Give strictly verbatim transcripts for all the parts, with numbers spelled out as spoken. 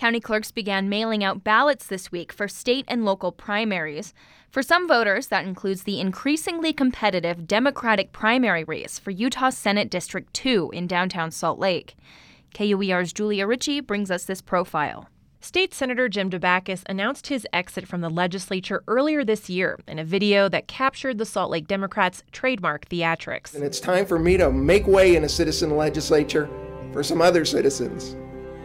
County clerks began mailing out ballots this week for state and local primaries. For some voters, that includes the increasingly competitive Democratic primary race for Utah Senate District two in downtown Salt Lake. K U E R's Julia Ritchie brings us this profile. State Senator Jim Dabakis announced his exit from the legislature earlier this year in a video that captured the Salt Lake Democrats' trademark theatrics. And it's time for me to make way in a citizen legislature for some other citizens.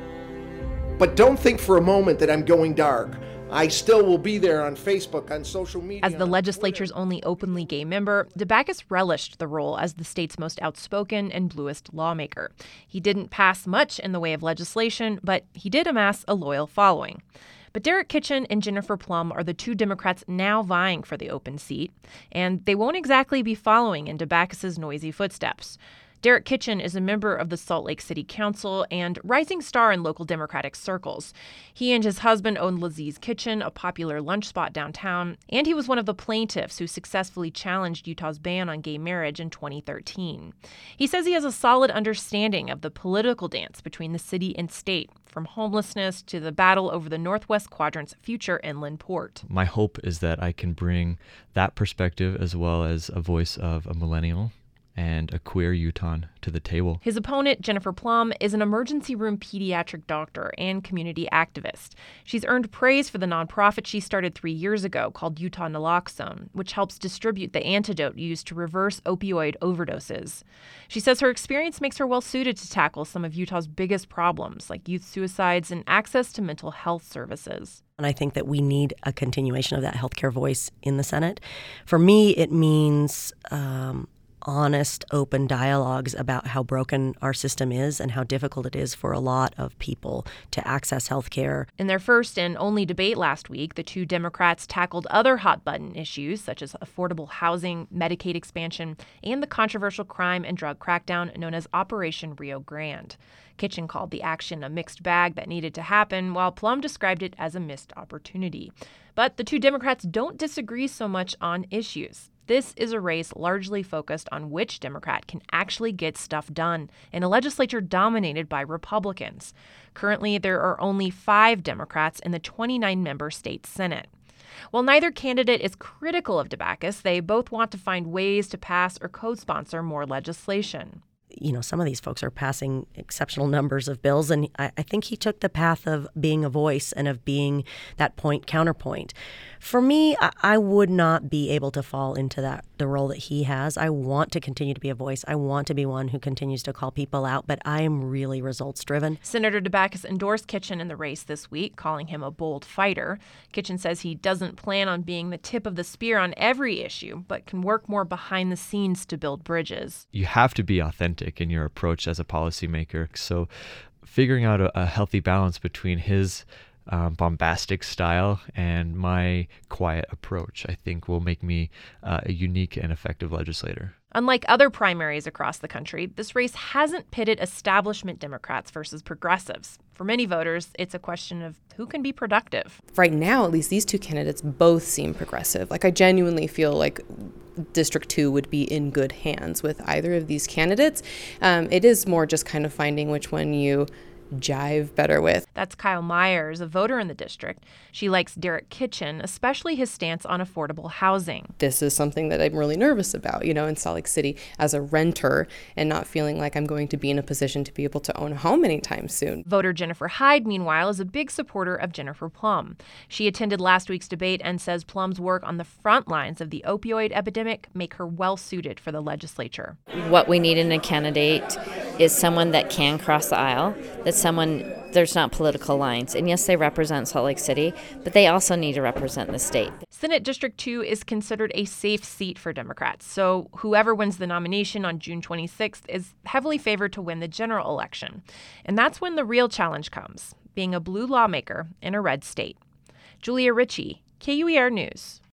But don't think for a moment that I'm going dark. I still will be there on Facebook, on social media. As the legislature's only openly gay member, Dabakis relished the role as the state's most outspoken and bluest lawmaker. He didn't pass much in the way of legislation, but he did amass a loyal following. But Derek Kitchen and Jennifer Plumb are the two Democrats now vying for the open seat, and they won't exactly be following in Dabakis's noisy footsteps. Derek Kitchen is a member of the Salt Lake City Council and rising star in local Democratic circles. He and his husband own Lazee's Kitchen, a popular lunch spot downtown, and he was one of the plaintiffs who successfully challenged Utah's ban on gay marriage in twenty thirteen. He says he has a solid understanding of the political dance between the city and state, from homelessness to the battle over the Northwest Quadrant's future inland port. My hope is that I can bring that perspective as well as a voice of a millennial and a queer Utahn to the table. His opponent, Jennifer Plumb, is an emergency room pediatric doctor and community activist. She's earned praise for the nonprofit she started three years ago called Utah Naloxone, which helps distribute the antidote used to reverse opioid overdoses. She says her experience makes her well suited to tackle some of Utah's biggest problems, like youth suicides and access to mental health services. And I think that we need a continuation of that healthcare voice in the Senate. For me, it means um, honest, open dialogues about how broken our system is and how difficult it is for a lot of people to access health care. In their first and only debate last week, the two Democrats tackled other hot-button issues such as affordable housing, Medicaid expansion, and the controversial crime and drug crackdown known as Operation Rio Grande. Kitchen called the action a mixed bag that needed to happen, while Plumb described it as a missed opportunity. But the two Democrats don't disagree so much on issues. This is a race largely focused on which Democrat can actually get stuff done in a legislature dominated by Republicans. Currently, there are only five Democrats in the twenty-nine member state Senate. While neither candidate is critical of Dabakis, they both want to find ways to pass or co-sponsor more legislation. You know, some of these folks are passing exceptional numbers of bills, and I, I think he took the path of being a voice and of being that point counterpoint. For me, I, I would not be able to fall into that the role that he has. I want to continue to be a voice. I want to be one who continues to call people out, but I am really results driven. Senator Dabakis endorsed Kitchen in the race this week, calling him a bold fighter. Kitchen says he doesn't plan on being the tip of the spear on every issue, but can work more behind the scenes to build bridges. You have to be authentic in your approach as a policymaker. So figuring out a, a healthy balance between his um, bombastic style and my quiet approach, I think will make me uh, a unique and effective legislator. Unlike other primaries across the country, this race hasn't pitted establishment Democrats versus progressives. For many voters, it's a question of who can be productive. Right now, at least these two candidates both seem progressive. Like, I genuinely feel like District two would be in good hands with either of these candidates. Um, it is more just kind of finding which one you jive better with. That's Kyle Myers, a voter in the district. She likes Derek Kitchen, especially his stance on affordable housing. This is something that I'm really nervous about, you know, in Salt Lake City as a renter and not feeling like I'm going to be in a position to be able to own a home anytime soon. Voter Jennifer Hyde, meanwhile, is a big supporter of Jennifer Plumb. She attended last week's debate and says Plumb's work on the front lines of the opioid epidemic make her well suited for the legislature. What we need in a candidate is someone that can cross the aisle, that's someone, there's not political lines. And yes, they represent Salt Lake City, but they also need to represent the state. Senate District two is considered a safe seat for Democrats, so whoever wins the nomination on June twenty-sixth is heavily favored to win the general election. And that's when the real challenge comes, being a blue lawmaker in a red state. Julia Ritchie, K U E R News.